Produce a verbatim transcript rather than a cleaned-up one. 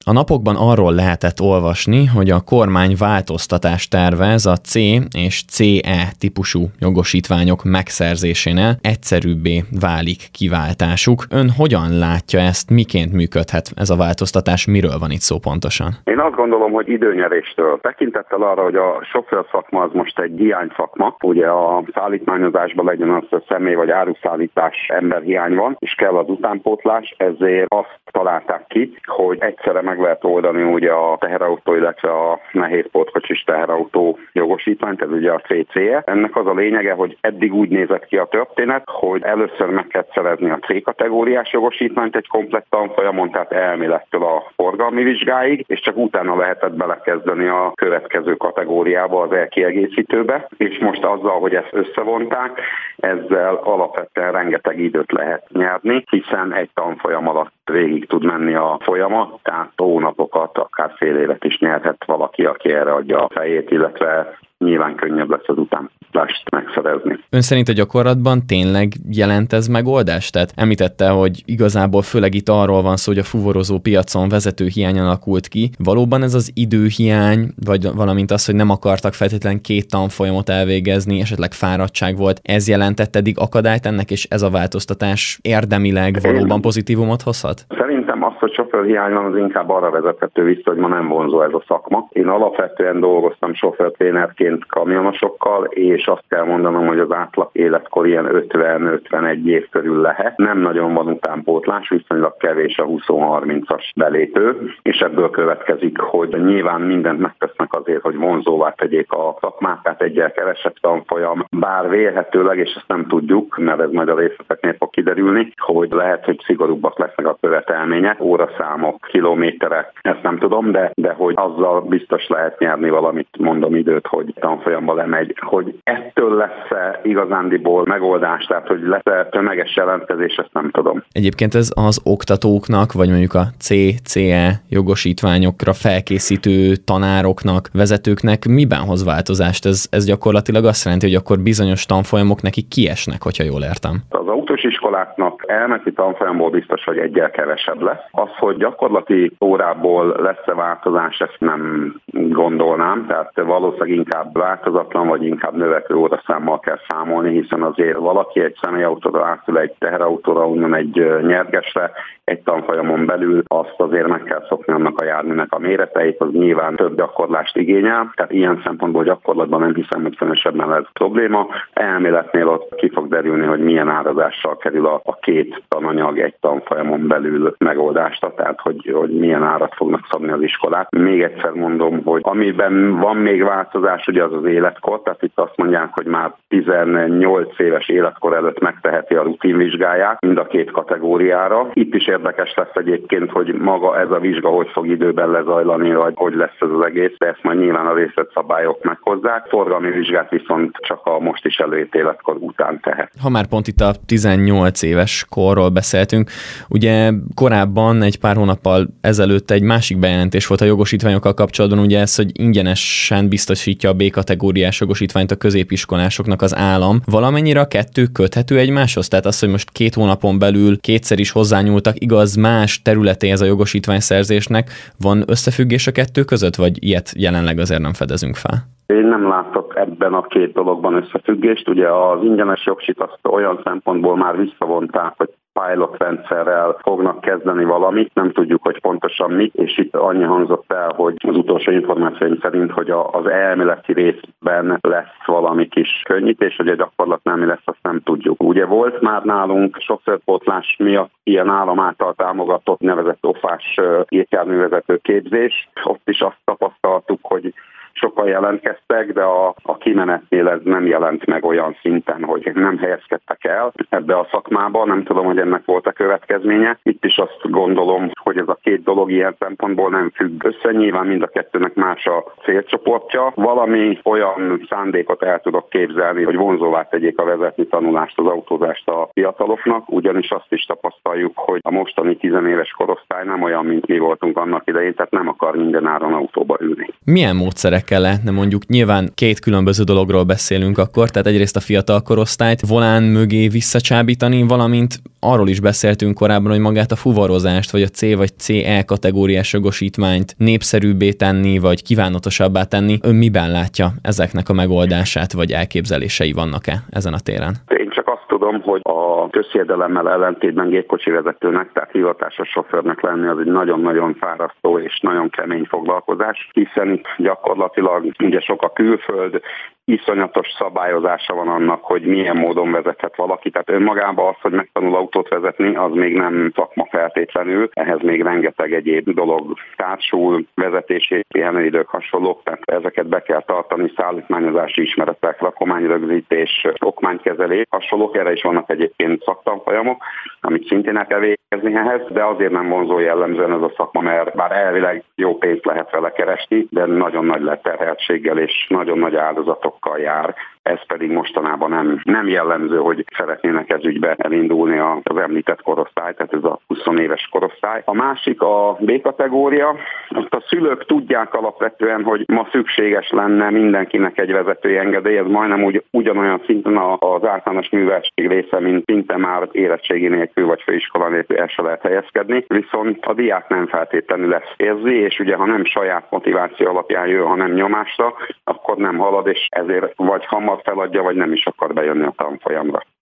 A napokban arról lehetett olvasni, hogy a kormány változtatást tervez a C és cé e típusú jogosítványok megszerzésénél, egyszerűbbé válik kiváltásuk. Ön hogyan látja ezt, miként működhet ez a változtatás, miről van itt szó pontosan? Én azt gondolom, hogy időnyeréstől. Tekintettel arra, hogy a sofőrszakma az most egy hiányszakma, ugye a szállítmányozásban legyen az a személy vagy áruszállítás emberhiány van, és kell az utánpótlás, ezért azt találták ki, hogy egyszerre meg lehet oldani ugye a teherautó, illetve a nehéz pótkocsis teherautó jogosítványt, ez ugye a cé cé e. Ennek az a lényege, hogy eddig úgy nézett ki a történet, hogy először meg kell szerezni a C kategóriás jogosítványt egy komplett tanfolyamon, tehát elmélettől a forgalmi vizsgáig, és csak utána lehetett belekezdeni a következő kategóriába, az elkiegészítőbe, és most azzal, hogy ezt összevonták, ezzel alapvetően rengeteg időt lehet nyerni, hiszen egy tanfolyam alatt végig tud menni a folyamat, tehát hónapokat, akár fél évet is nyerhet valaki, aki erre adja a fejét, illetve nyilván könnyebb lesz az utánpótlást megszerezni. Ön szerint a gyakorlatban tényleg jelent ez megoldást? Tehát említette, hogy igazából főleg itt arról van szó, hogy a fuvarozó piacon vezető hiány alakult ki. Valóban ez az időhiány, vagy valamint az, hogy nem akartak feltétlenül két tanfolyamot elvégezni, esetleg fáradtság volt, ez jelentett eddig akadályt ennek, és ez a változtatás érdemileg valóban pozitívumot hozhat? Szerintem az, hogy sofőrhiány van, az inkább arra vezethető vissza, hogy ma nem vonzó ez a szakma. Én alapvetően dolgoztam sofőrtrénerként kamionosokkal, és azt kell mondanom, hogy az átlag életkor ilyen ötven-ötvenegy év körül lehet. Nem nagyon van utánpótlás, viszonylag kevés a húsz-harmincas belépő, és ebből következik, hogy nyilván mindent megtesznek azért, hogy vonzóvá tegyék a szakmát, tehát egyel kevesebb tanfolyam, bár vélhetőleg, és ezt nem tudjuk, mert ez majd a részleteknél fog kiderülni, hogy lehet, hogy szigorúbbak lesznek a követelmények, óraszámok, kilométerek, ezt nem tudom, de, de hogy azzal biztos lehet nyerni valamit, mondom időt, hogy tanfolyamba lemegy, hogy ettől lesz-e igazándiból megoldás, tehát hogy lesz-e tömeges jelentkezés, ezt nem tudom. Egyébként ez az oktatóknak, vagy mondjuk a C cé e jogosítványokra felkészítő tanároknak, vezetőknek miben hoz változást? Ez, ez gyakorlatilag azt jelenti, hogy akkor bizonyos tanfolyamok nekik kiesnek, hogyha jól értem. Az autós iskoláknak elméleti tanfolyamból biztos, hogy egyel kevesebb lesz. Az, hogy gyakorlati órából lesz-e változás, ezt nem gondolnám, tehát valószínűleg inkább változatlan, vagy inkább növekvő óraszámmal kell számolni, hiszen azért valaki egy személyautóra átül egy teherautóra, onnan egy nyergesre, egy tanfolyamon belül azt azért meg kell szokni annak a járműnek a méreteit, az nyilván több gyakorlást igényel, tehát ilyen szempontból gyakorlatban nem hiszem, hogy különösebben lesz probléma. Elméletnél ott ki fog derülni, hogy milyen árazással kerül a, a két tananyag egy tanfolyamon belül megoldásra, tehát hogy, hogy milyen árat fognak szabni az iskolák. Még egyszer mondom, hogy amiben van még változás, ugye az az életkor, tehát itt azt mondják, hogy már tizennyolc éves életkor előtt megteheti a rutinvizsgáját mind a két kategóriára. Itt is érdekes lesz egyébként, hogy maga ez a vizsga hogy fog időben lezajlani, vagy hogy lesz ez az egész, de ezt majd nyilván a részletszabályok meghozzák. Forgalmi vizsgát viszont csak a most is előírt életkor után tehet. Ha már pont itt a tizennyolc éves korról beszéltünk, ugye korábban egy pár hónappal ezelőtt egy másik bejelentés volt a jogosítványokkal kapcsolatban, ugye ez, hogy ingyenesen biztosítja a B kategóriás jogosítványt a középiskolásoknak az állam. Valamennyire a kettő köthető egymáshoz? Tehát az, hogy most két hónapon belül kétszer is hozzányúltak, igaz, más területéhez a jogosítványszerzésnek, van összefüggés a kettő között, vagy ilyet jelenleg azért nem fedezünk fel? Én nem látok ebben a két dologban összefüggést. Ugye az ingyenes jogsit azt olyan szempontból már visszavonták, hogy pilot rendszerrel fognak kezdeni valamit, nem tudjuk, hogy pontosan mit, és itt annyi hangzott el, hogy az utolsó információim szerint, hogy az elméleti részben lesz valami kis könnyítés, hogy a gyakorlatnál mi lesz, azt nem tudjuk. Ugye volt már nálunk sofőrpótlás miatt ilyen állam által támogatott nevezett ofás gépjárművezető képzés. Ott is azt tapasztaltuk, hogy sokan jelentkeztek, de a, a kimenetnél ez nem jelent meg olyan szinten, hogy nem helyezkedtek el ebbe a szakmába. Nem tudom, hogy ennek volt a következménye. Itt is azt gondolom, hogy ez a két dolog ilyen szempontból nem függ össze. Nyilván mind a kettőnek más a célcsoportja. Valami olyan szándékot el tudok képzelni, hogy vonzóvá tegyék a vezetni tanulást, az autózást a fiataloknak, ugyanis azt is tapasztaljuk, hogy a mostani tizenéves korosztály nem olyan, mint mi voltunk annak idején, tehát nem akar minden áron autóba ülni. Milyen módszerekkel el lehetne mondjuk, nyilván két különböző dologról beszélünk akkor, tehát egyrészt a fiatal korosztályt volán mögé visszacsábítani, valamint arról is beszéltünk korábban, hogy magát a fuvarozást, vagy a C vagy cé E kategóriás jogosítványt népszerűbbé tenni, vagy kívánatosabbá tenni. Ön miben látja ezeknek a megoldását, vagy elképzelései vannak-e ezen a téren? Én csak azt tudom, hogy a közhiedelemmel ellentétben gépkocsi vezetőnek, tehát hivatásos sofőrnek lenni az egy nagyon-nagyon fárasztó és nagyon kemény foglalkozás, hiszen itt gyakorlatilag ugye sok a külföld, iszonyatos szabályozása van annak, hogy milyen módon vezethet valaki. Tehát önmagában az, hogy megtanul autót vezetni, az még nem szakma feltétlenül. Ehhez még rengeteg egyéb dolog társul, vezetési pihenőidők hasonlók, tehát ezeket be kell tartani, szállítmányozási ismeretek, rakományrögzítés, okmánykezelés, hasonlók. Erre is vannak egyébként szaktanfolyamok, amit szintén el kell végezni ehhez, de azért nem vonzó jellemzően ez a szakma, mert bár elvileg jó pénzt lehet vele keresni, de nagyon nagy leterheltséggel és nagyon nagy áldozatokkal jár. Ez pedig mostanában nem, nem jellemző, hogy szeretnének ez ügybe elindulni az említett korosztály, tehát ez a húsz éves korosztály. A másik a B kategória. Azt a szülők tudják alapvetően, hogy ma szükséges lenne mindenkinek egy vezetői engedély, ez majdnem úgy, ugyanolyan szinten az általános műveltség része, mint szinte már érettségi nélkül vagy főiskola nélkül el se lehet helyezkedni. Viszont a diák nem feltétlenül ezt érzi, és ugye ha nem saját motiváció alapján jön, hanem nyomásra, akkor nem halad, és ezért vagy hamar feladja, vagy nem is akar bejönni a tanfolyamra.